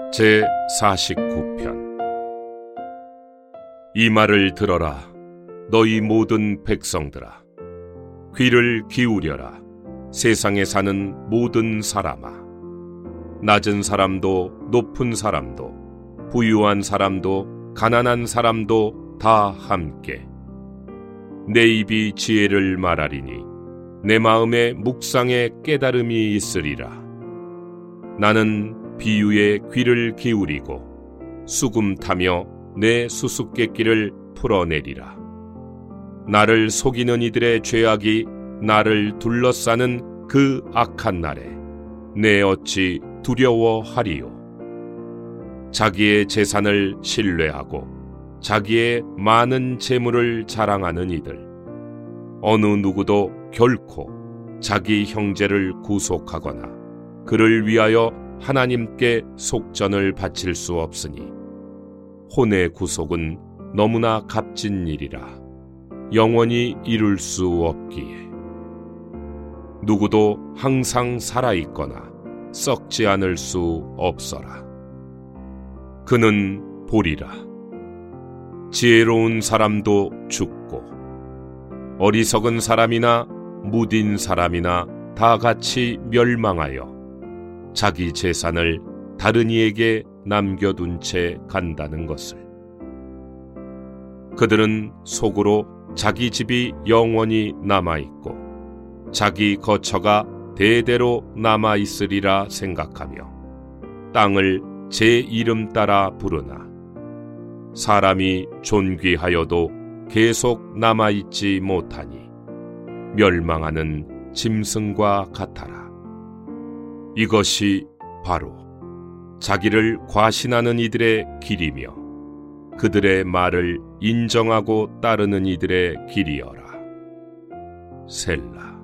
제49편. 이 말을 들어라, 너희 모든 백성들아. 귀를 기울여라, 세상에 사는 모든 사람아. 낮은 사람도 높은 사람도, 부유한 사람도 가난한 사람도 다 함께. 내 입이 지혜를 말하리니 내 마음에 묵상에 깨달음이 있으리라. 나는 비유에 귀를 기울이고 수금 타며 내 수수께끼를 풀어내리라. 나를 속이는 이들의 죄악이 나를 둘러싸는 그 악한 날에 내 어찌 두려워하리요. 자기의 재산을 신뢰하고 자기의 많은 재물을 자랑하는 이들, 어느 누구도 결코 자기 형제를 구속하거나 그를 위하여 하나님께 속전을 바칠 수 없으니 혼의 구속은 너무나 값진 일이라 영원히 이룰 수 없기에. 누구도 항상 살아있거나 썩지 않을 수 없어라. 그는 보리라. 지혜로운 사람도 죽고 어리석은 사람이나 무딘 사람이나 다 같이 멸망하여 자기 재산을 다른 이에게 남겨둔 채 간다는 것을. 그들은 속으로 자기 집이 영원히 남아있고 자기 거처가 대대로 남아있으리라 생각하며 땅을 제 이름 따라 부르나 사람이 존귀하여도 계속 남아있지 못하니 멸망하는 짐승과 같아라. 이것이 바로 자기를 과신하는 이들의 길이며 그들의 말을 인정하고 따르는 이들의 길이여라. 셀라.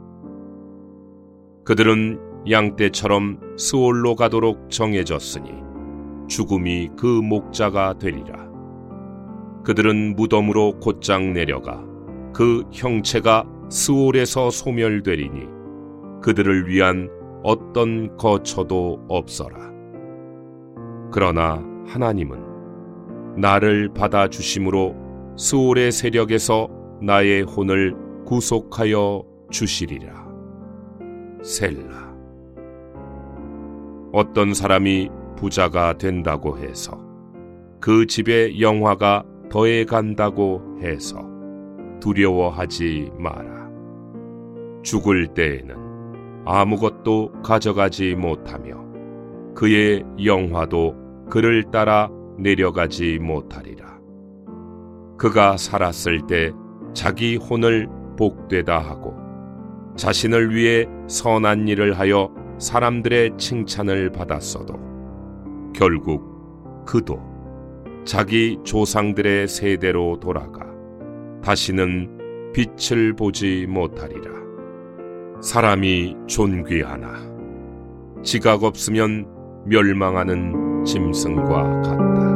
그들은 양떼처럼 스올로 가도록 정해졌으니 죽음이 그 목자가 되리라. 그들은 무덤으로 곧장 내려가 그 형체가 스올에서 소멸되리니 그들을 위한 어떤 거처도 없어라. 그러나 하나님은 나를 받아주심으로 스올의 세력에서 나의 혼을 구속하여 주시리라. 셀라. 어떤 사람이 부자가 된다고 해서 그 집의 영화가 더해간다고 해서 두려워하지 마라. 죽을 때에는 아무것도 가져가지 못하며 그의 영화도 그를 따라 내려가지 못하리라. 그가 살았을 때 자기 혼을 복되다 하고 자신을 위해 선한 일을 하여 사람들의 칭찬을 받았어도 결국 그도 자기 조상들의 세대로 돌아가 다시는 빛을 보지 못하리라. 사람이 존귀하나 지각 없으면 멸망하는 짐승과 같다.